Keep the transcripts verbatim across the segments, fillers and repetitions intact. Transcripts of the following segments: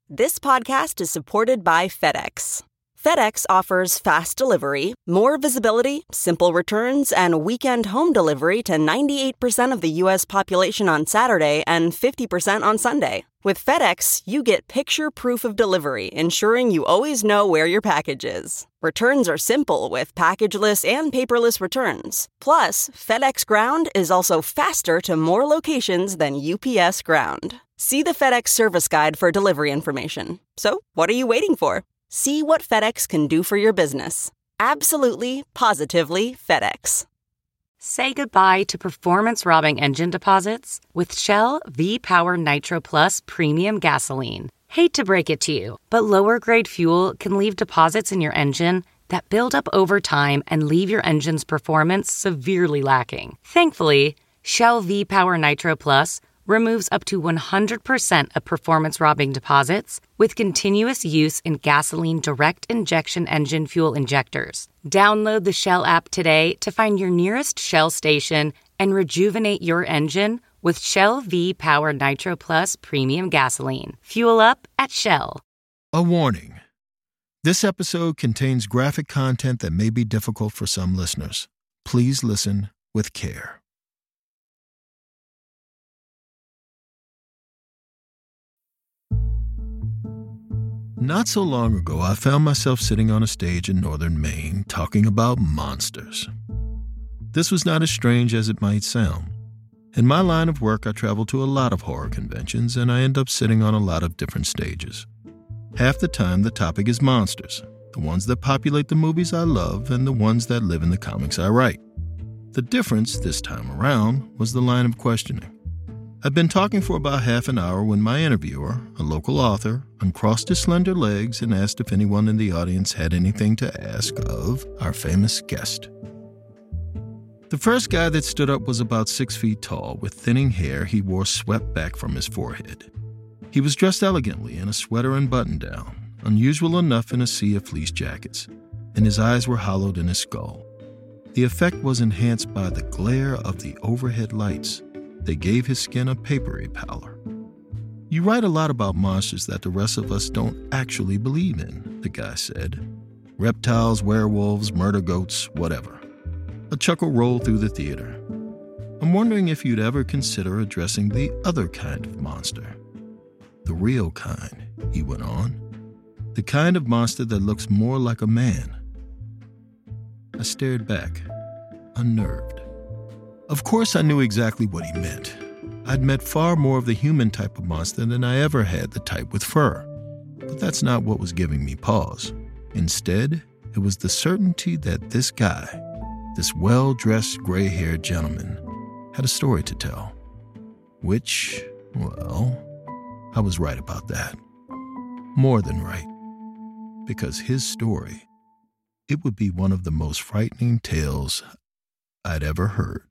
This podcast is supported by FedEx. FedEx offers fast delivery, more visibility, simple returns, and weekend home delivery to ninety-eight percent of the U S population on Saturday and fifty percent on Sunday. With FedEx, you get picture proof of delivery, ensuring you always know where your package is. Returns are simple with packageless and paperless returns. Plus, FedEx Ground is also faster to more locations than U P S Ground. See the FedEx service guide for delivery information. So, what are you waiting for? See what FedEx can do for your business. Absolutely, positively FedEx. Say goodbye to performance-robbing engine deposits with Shell V-Power Nitro Plus Premium Gasoline. Hate to break it to you, but lower-grade fuel can leave deposits in your engine that build up over time and leave your engine's performance severely lacking. Thankfully, Shell V-Power Nitro Plus removes up to one hundred percent of performance-robbing deposits with continuous use in gasoline direct injection engine fuel injectors. Download the Shell app today to find your nearest Shell station and rejuvenate your engine with Shell V-Power Nitro Plus Premium Gasoline. Fuel up at Shell. A warning. This episode contains graphic content that may be difficult for some listeners. Please listen with care. Not so long ago, I found myself sitting on a stage in northern Maine talking about monsters. This was not as strange as it might sound. In my line of work, I travel to a lot of horror conventions, and I end up sitting on a lot of different stages. Half the time, the topic is monsters, the ones that populate the movies I love and the ones that live in the comics I write. The difference this time around was the line of questioning. I'd been talking for about half an hour when my interviewer, a local author, uncrossed his slender legs and asked if anyone in the audience had anything to ask of our famous guest. The first guy that stood up was about six feet tall, with thinning hair he wore swept back from his forehead. He was dressed elegantly in a sweater and button-down, unusual enough in a sea of fleece jackets, and his eyes were hollowed in his skull. The effect was enhanced by the glare of the overhead lights. They gave his skin a papery pallor. "You write a lot about monsters that the rest of us don't actually believe in," the guy said. "Reptiles, werewolves, murder goats, whatever." A chuckle rolled through the theater. "I'm wondering if you'd ever consider addressing the other kind of monster. The real kind," he went on. "The kind of monster that looks more like a man." I stared back, unnerved. Of course I knew exactly what he meant. I'd met far more of the human type of monster than I ever had the type with fur. But that's not what was giving me pause. Instead, it was the certainty that this guy, this well-dressed, gray-haired gentleman, had a story to tell. Which, well, I was right about that. More than right. Because his story, it would be one of the most frightening tales I'd ever heard.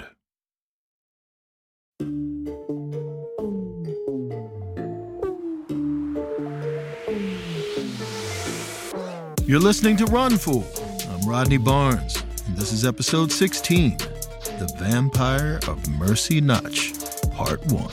You're listening to Run Fool. I'm Rodney Barnes, and this is episode sixteen, The Vampire of Mercy Notch, Part one.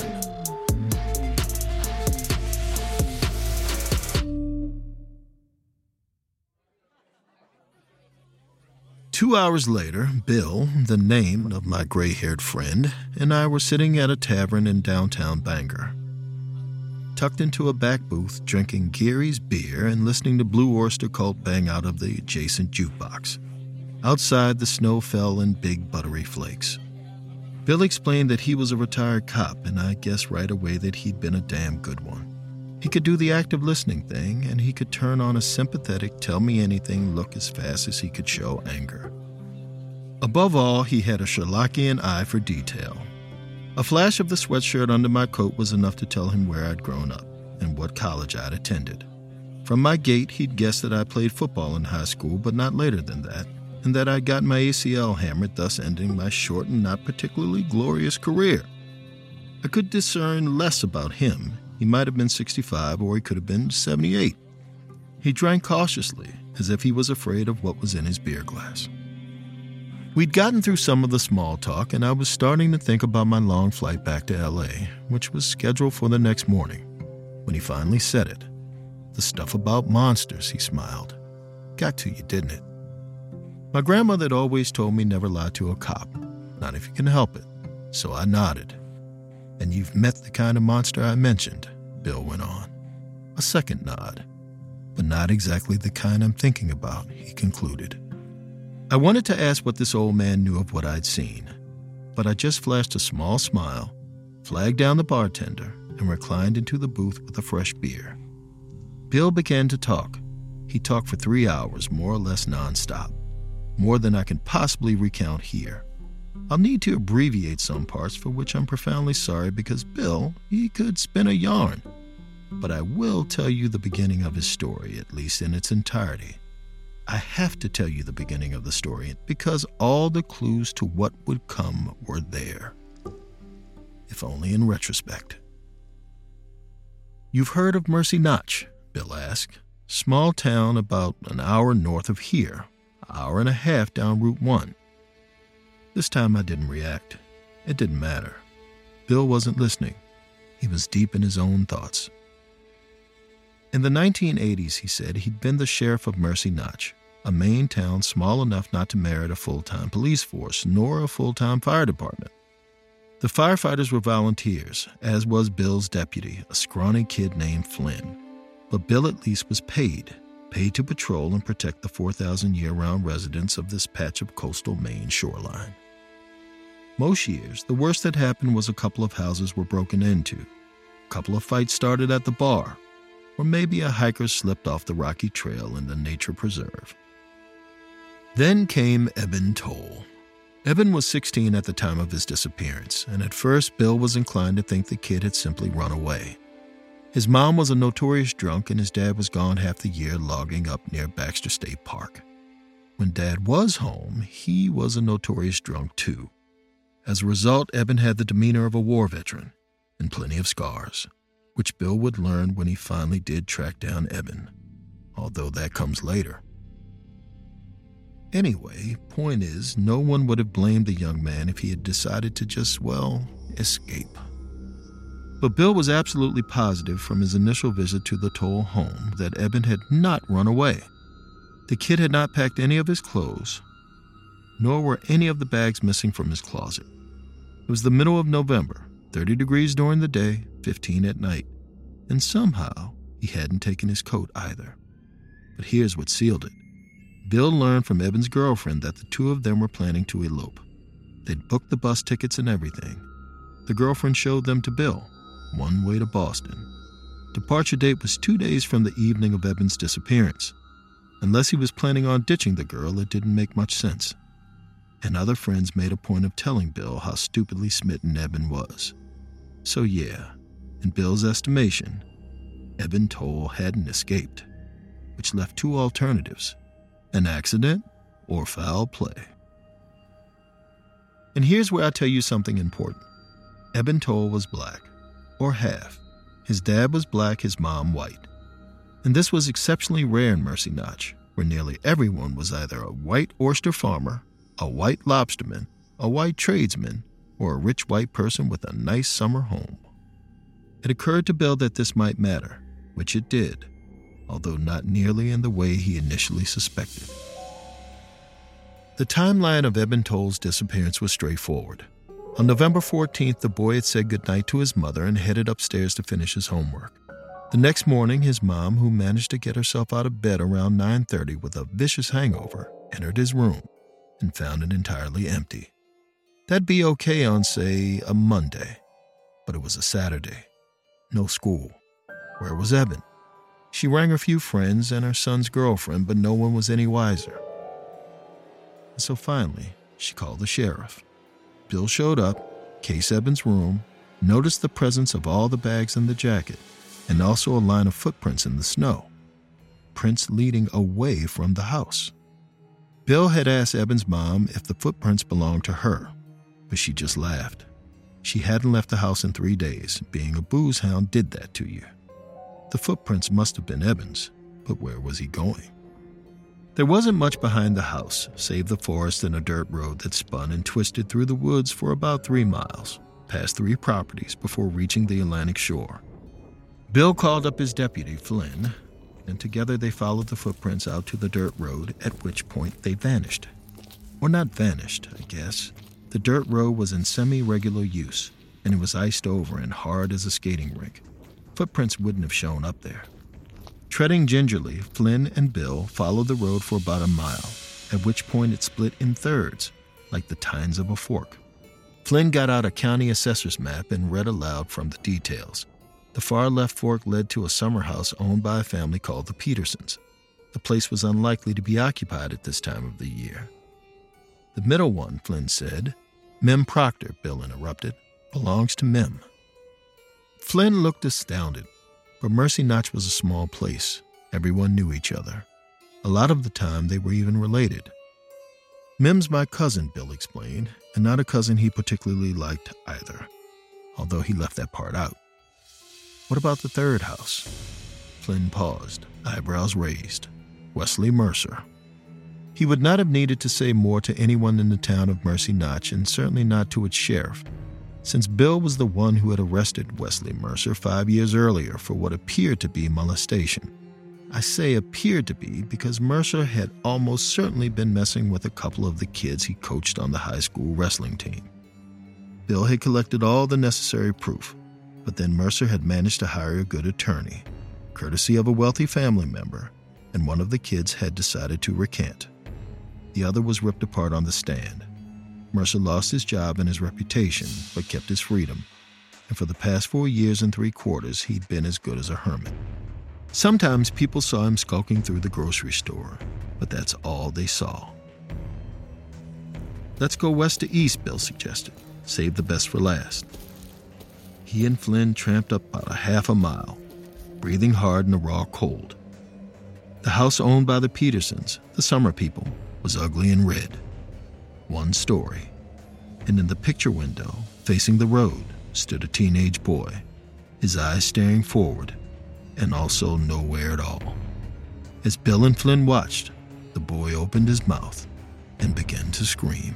Two hours later, Bill, the name of my gray-haired friend, and I were sitting at a tavern in downtown Bangor. Tucked into a back booth, drinking Geary's beer and listening to Blue Oyster Cult bang out of the adjacent jukebox. Outside, the snow fell in big buttery flakes. Bill explained that he was a retired cop, and I guessed right away that he'd been a damn good one. He could do the active listening thing, and he could turn on a sympathetic tell-me-anything look as fast as he could show anger. Above all, he had a Sherlockian eye for detail. A flash of the sweatshirt under my coat was enough to tell him where I'd grown up and what college I'd attended. From my gait, he'd guessed that I played football in high school, but not later than that, and that I'd got my A C L hammered, thus ending my short and not particularly glorious career. I could discern less about him. He might have been sixty-five, or he could have been seventy-eight. He drank cautiously, as if he was afraid of what was in his beer glass. We'd gotten through some of the small talk, and I was starting to think about my long flight back to L A, which was scheduled for the next morning, when he finally said it. The stuff about monsters, he smiled. Got to you, didn't it? My grandmother had always told me never lie to a cop, not if you can help it. So I nodded. And you've met the kind of monster I mentioned, Bill went on. A second nod. But not exactly the kind I'm thinking about, he concluded. I wanted to ask what this old man knew of what I'd seen, but I just flashed a small smile, flagged down the bartender, and reclined into the booth with a fresh beer. Bill began to talk. He talked for three hours, more or less nonstop, more than I can possibly recount here. I'll need to abbreviate some parts, for which I'm profoundly sorry, because Bill, he could spin a yarn. But I will tell you the beginning of his story, at least in its entirety. I have to tell you the beginning of the story because all the clues to what would come were there. If only in retrospect. You've heard of Mercy Notch? Bill asked. Small town about an hour north of here, an hour and a half down Route one. This time I didn't react. It didn't matter. Bill wasn't listening. He was deep in his own thoughts. In the nineteen eighties, he said, he'd been the sheriff of Mercy Notch, a Maine town small enough not to merit a full-time police force nor a full-time fire department. The firefighters were volunteers, as was Bill's deputy, a scrawny kid named Flynn. But Bill at least was paid, paid to patrol and protect the four thousand year-round residents of this patch of coastal Maine shoreline. Most years, the worst that happened was a couple of houses were broken into, a couple of fights started at the bar, or maybe a hiker slipped off the rocky trail in the nature preserve. Then came Eben Toll. Eben was sixteen at the time of his disappearance, and at first Bill was inclined to think the kid had simply run away. His mom was a notorious drunk, and his dad was gone half the year logging up near Baxter State Park. When Dad was home, he was a notorious drunk too. As a result, Eben had the demeanor of a war veteran and plenty of scars, which Bill would learn when he finally did track down Eben, although that comes later. Anyway, point is, no one would have blamed the young man if he had decided to just, well, escape. But Bill was absolutely positive from his initial visit to the Toll home that Eben had not run away. The kid had not packed any of his clothes, nor were any of the bags missing from his closet. It was the middle of November, thirty degrees during the day, fifteen at night, and somehow he hadn't taken his coat either. But here's what sealed it. Bill learned from Eben's girlfriend that the two of them were planning to elope. They'd booked the bus tickets and everything. The girlfriend showed them to Bill, one way to Boston. Departure date was two days from the evening of Eben's disappearance. Unless he was planning on ditching the girl, it didn't make much sense. And other friends made a point of telling Bill how stupidly smitten Eben was. So yeah, in Bill's estimation, Eben Toll hadn't escaped, which left two alternatives: an accident or foul play. And here's where I tell you something important. Eben Toll was black, or half. His dad was black, his mom white. And this was exceptionally rare in Mercy Notch, where nearly everyone was either a white oyster farmer, a white lobsterman, a white tradesman, or a rich white person with a nice summer home. It occurred to Bill that this might matter, which it did, although not nearly in the way he initially suspected. The timeline of Eben Toll's disappearance was straightforward. On November fourteenth, the boy had said goodnight to his mother and headed upstairs to finish his homework. The next morning, his mom, who managed to get herself out of bed around nine thirty with a vicious hangover, entered his room and found it entirely empty. That'd be okay on, say, a Monday, but it was a Saturday. No school. Where was Eben? She rang her few friends and her son's girlfriend, but no one was any wiser. And so finally, she called the sheriff. Bill showed up, cased Eben's room, noticed the presence of all the bags in the jacket, and also a line of footprints in the snow. Prints leading away from the house. Bill had asked Eben's mom if the footprints belonged to her, but she just laughed. She hadn't left the house in three days. Being a booze hound did that to you. The footprints must have been Eben's, but where was he going? There wasn't much behind the house, save the forest and a dirt road that spun and twisted through the woods for about three miles, past three properties before reaching the Atlantic shore. Bill called up his deputy, Flynn, and together they followed the footprints out to the dirt road, at which point they vanished. Or not vanished, I guess. The dirt road was in semi-regular use, and it was iced over and hard as a skating rink. Footprints wouldn't have shown up there. Treading gingerly, Flynn and Bill followed the road for about a mile, at which point it split in thirds, like the tines of a fork. Flynn got out a county assessor's map and read aloud from the details. The far left fork led to a summer house owned by a family called the Petersons. The place was unlikely to be occupied at this time of the year. The middle one, Flynn said. Mem Proctor, Bill interrupted, belongs to Mem. Flynn looked astounded, but Mercy Notch was a small place. Everyone knew each other. A lot of the time, they were even related. Mem's my cousin, Bill explained, and not a cousin he particularly liked either, although he left that part out. What about the third house? Flynn paused, eyebrows raised. Wesley Mercer. He would not have needed to say more to anyone in the town of Mercy Notch, and certainly not to its sheriff, since Bill was the one who had arrested Wesley Mercer five years earlier for what appeared to be molestation. I say appeared to be because Mercer had almost certainly been messing with a couple of the kids he coached on the high school wrestling team. Bill had collected all the necessary proof, but then Mercer had managed to hire a good attorney, courtesy of a wealthy family member, and one of the kids had decided to recant. The other was ripped apart on the stand. Mercer lost his job and his reputation, but kept his freedom, and for the past four years and three quarters, he'd been as good as a hermit. Sometimes people saw him skulking through the grocery store, but that's all they saw. Let's go west to east, Bill suggested. Save the best for last. He and Flynn tramped up about a half a mile, breathing hard in the raw cold. The house owned by the Petersons, the Summer people, was ugly and red. One story. And in the picture window, facing the road, stood a teenage boy, his eyes staring forward, and also nowhere at all. As Bill and Flynn watched, the boy opened his mouth and began to scream.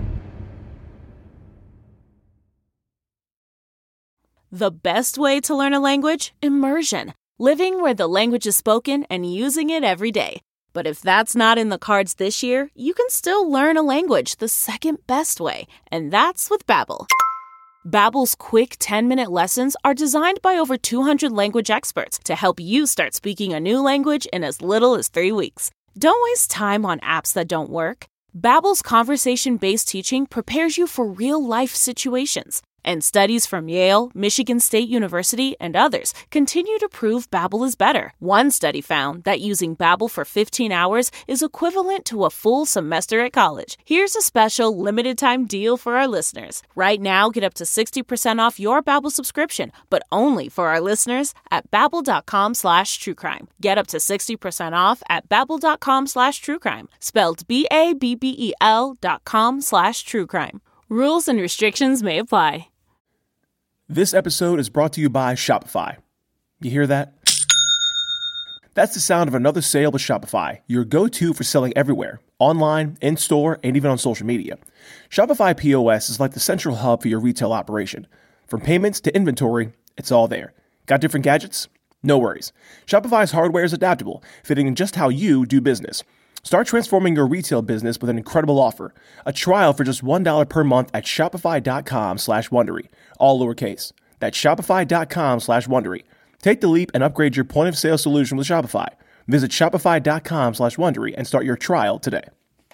The best way to learn a language? Immersion. Living where the language is spoken and using it every day. But if that's not in the cards this year, you can still learn a language the second best way, and that's with Babbel. Babbel's quick ten-minute lessons are designed by over two hundred language experts to help you start speaking a new language in as little as three weeks. Don't waste time on apps that don't work. Babbel's conversation-based teaching prepares you for real-life situations. And studies from Yale, Michigan State University, and others continue to prove Babbel is better. One study found that using Babbel for fifteen hours is equivalent to a full semester at college. Here's a special limited-time deal for our listeners. Right now, get up to sixty percent off your Babbel subscription, but only for our listeners at babbel.com slash truecrime. Get up to sixty percent off at babbel.com slash truecrime. Spelled B A B B E L dot com slash truecrime. Rules and restrictions may apply. This episode is brought to you by Shopify. You hear that? That's the sound of another sale with Shopify, your go-to for selling everywhere, online, in-store, and even on social media. Shopify P O S is like the central hub for your retail operation. From payments to inventory, it's all there. Got different gadgets? No worries. Shopify's hardware is adaptable, fitting in just how you do business. Start transforming your retail business with an incredible offer. A trial for just one dollar per month at shopify.com slash Wondery. All lowercase. That's shopify.com slash Wondery. Take the leap and upgrade your point of sale solution with Shopify. Visit shopify.com slash Wondery and start your trial today.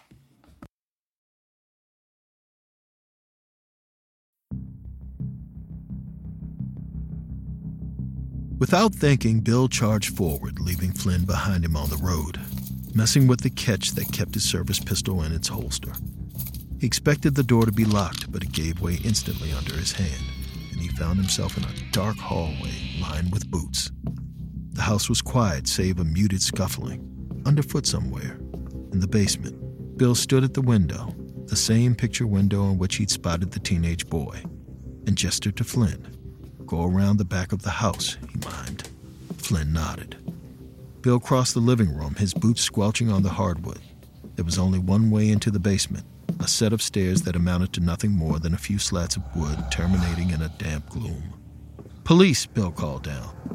Without thinking, Bill charged forward, leaving Flynn behind him on the road, messing with the catch that kept his service pistol in its holster. He expected the door to be locked, but it gave way instantly under his hand, and he found himself in a dark hallway lined with boots. The house was quiet, save a muted scuffling, underfoot somewhere, in the basement. Bill stood at the window, the same picture window in which he'd spotted the teenage boy, and gestured to Flynn. Go around the back of the house, he mimed. Flynn nodded. Bill crossed the living room, his boots squelching on the hardwood. There was only one way into the basement, a set of stairs that amounted to nothing more than a few slats of wood terminating in a damp gloom. "Police," Bill called down.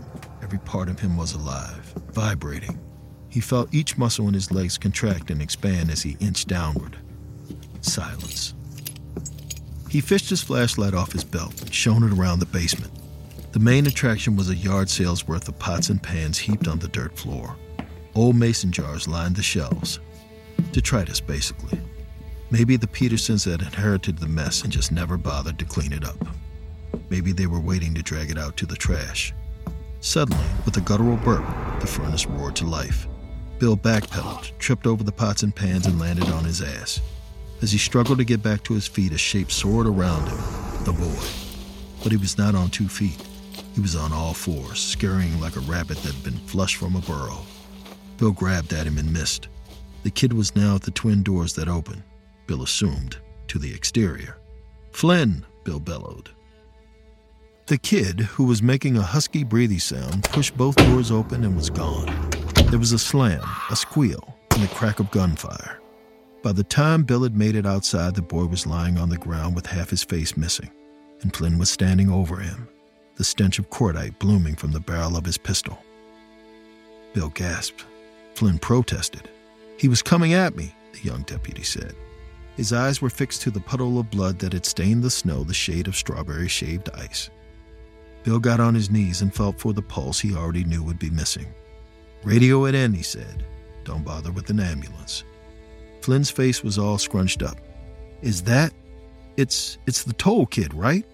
Every part of him was alive, vibrating. He felt each muscle in his legs contract and expand as he inched downward. Silence. He fished his flashlight off his belt and shone it around the basement. The main attraction was a yard sale's worth of pots and pans heaped on the dirt floor. Old mason jars lined the shelves. Detritus, basically. Maybe the Petersons had inherited the mess and just never bothered to clean it up. Maybe they were waiting to drag it out to the trash. Suddenly, with a guttural burp, the furnace roared to life. Bill backpedaled, tripped over the pots and pans, and landed on his ass. As he struggled to get back to his feet, a shape soared around him, the boy. But he was not on two feet. He was on all fours, scurrying like a rabbit that had been flushed from a burrow. Bill grabbed at him and missed. The kid was now at the twin doors that opened, Bill assumed, to the exterior. "Flynn!" Bill bellowed. The kid, who was making a husky breathy sound, pushed both doors open and was gone. There was a slam, a squeal, and the crack of gunfire. By the time Bill had made it outside, the boy was lying on the ground with half his face missing, and Flynn was standing over him, the stench of cordite blooming from the barrel of his pistol. Bill gasped. Flynn protested. "He was coming at me," the young deputy said. His eyes were fixed to the puddle of blood that had stained the snow the shade of strawberry shaved ice. Bill got on his knees and felt for the pulse he already knew would be missing. "Radio it in," he said. "Don't bother with an ambulance." Flynn's face was all scrunched up. "Is that... It's... it's the Toll kid, right?"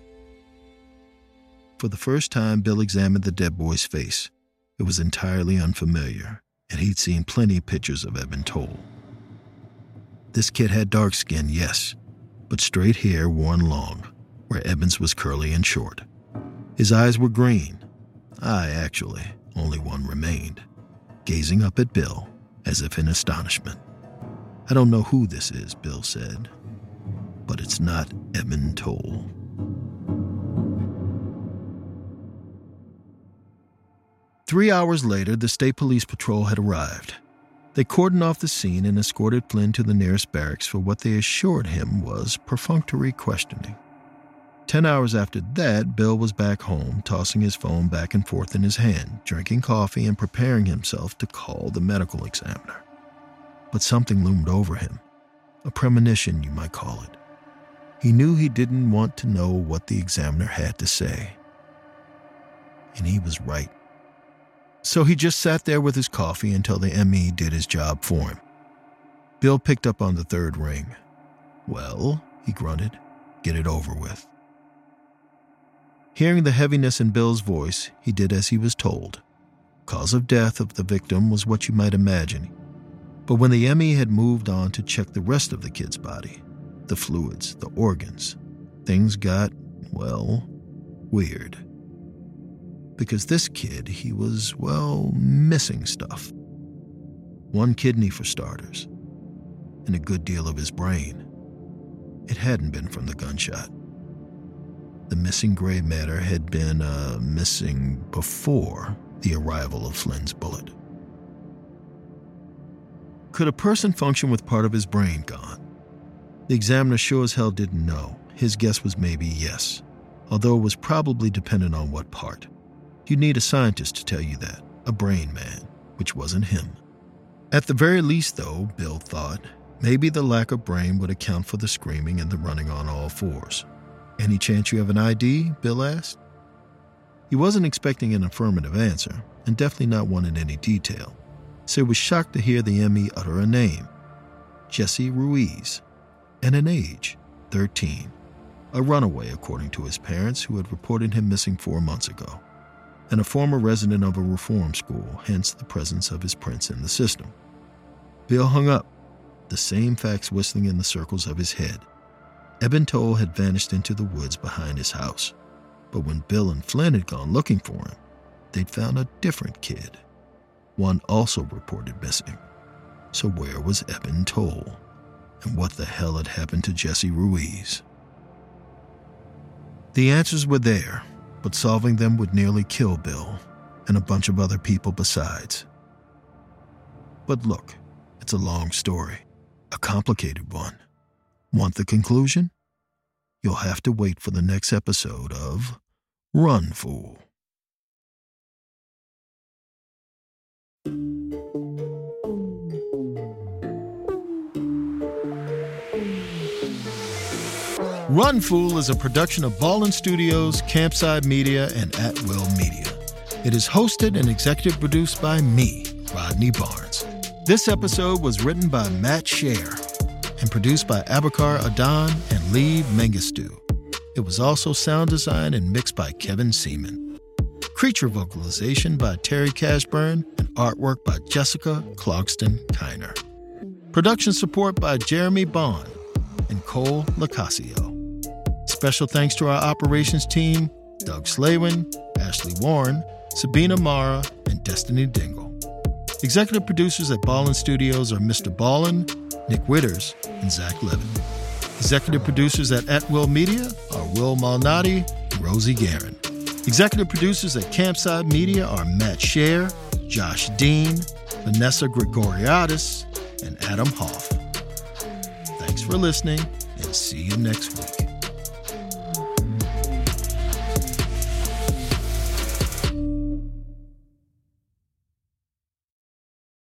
For the first time, Bill examined the dead boy's face. It was entirely unfamiliar, and he'd seen plenty of pictures of Eben Toll. This kid had dark skin, yes, but straight hair worn long, where Eben's was curly and short. His eyes were green. Aye, actually, only one remained, gazing up at Bill as if in astonishment. "I don't know who this is," Bill said, "but it's not Eben Toll." Three hours later, the state police patrol had arrived. They cordoned off the scene and escorted Flynn to the nearest barracks for what they assured him was perfunctory questioning. Ten hours after that, Bill was back home, tossing his phone back and forth in his hand, drinking coffee and preparing himself to call the medical examiner. But something loomed over him. A premonition, you might call it. He knew he didn't want to know what the examiner had to say. And he was right. So he just sat there with his coffee until the M E did his job for him. Bill picked up on the third ring. "Well," he grunted, "get it over with." Hearing the heaviness in Bill's voice, he did as he was told. Cause of death of the victim was what you might imagine. But when the M E had moved on to check the rest of the kid's body, the fluids, the organs, things got, well, weird. Because this kid, he was, well, missing stuff. One kidney for starters, and a good deal of his brain. It hadn't been from the gunshot. The missing gray matter had been, uh, missing before the arrival of Flynn's bullet. Could a person function with part of his brain gone? The examiner sure as hell didn't know. His guess was maybe yes, although it was probably dependent on what part. You'd need a scientist to tell you that, a brain man, which wasn't him. At the very least, though, Bill thought, maybe the lack of brain would account for the screaming and the running on all fours. "Any chance you have an I D?" Bill asked. He wasn't expecting an affirmative answer, and definitely not one in any detail, so he was shocked to hear the M E utter a name. Jesse Ruiz, and an age, thirteen. A runaway, according to his parents, who had reported him missing four months ago, and a former resident of a reform school, hence the presence of his prints in the system. Bill hung up, the same facts whistling in the circles of his head. Eben Toll had vanished into the woods behind his house, but when Bill and Flynn had gone looking for him, they'd found a different kid. One also reported missing. So where was Eben Toll? And what the hell had happened to Jesse Ruiz? The answers were there, but solving them would nearly kill Bill and a bunch of other people besides. But look, it's a long story, a complicated one. Want the conclusion? You'll have to wait for the next episode of Run, Fool. Run Fool is a production of Ballin Studios, Campside Media, and At Will Media. It is hosted and executive produced by me, Rodney Barnes. This episode was written by Matt Scher and produced by Abakar Adan and Lee Mengistu. It was also sound designed and mixed by Kevin Seaman. Creature vocalization by Terry Cashburn and artwork by Jessica Clogston-Kiner. Production support by Jeremy Bond and Cole Lacasio. Special thanks to our operations team, Doug Slaywin, Ashley Warren, Sabina Mara, and Destiny Dingle. Executive producers at Ballin Studios are Mister Ballin, Nick Witters, and Zach Levin. Executive producers at At Will Media are Will Malnati and Rosie Guerin. Executive producers at Campside Media are Matt Scher, Josh Dean, Vanessa Gregoriadis, and Adam Hoff. Thanks for listening, and see you next week.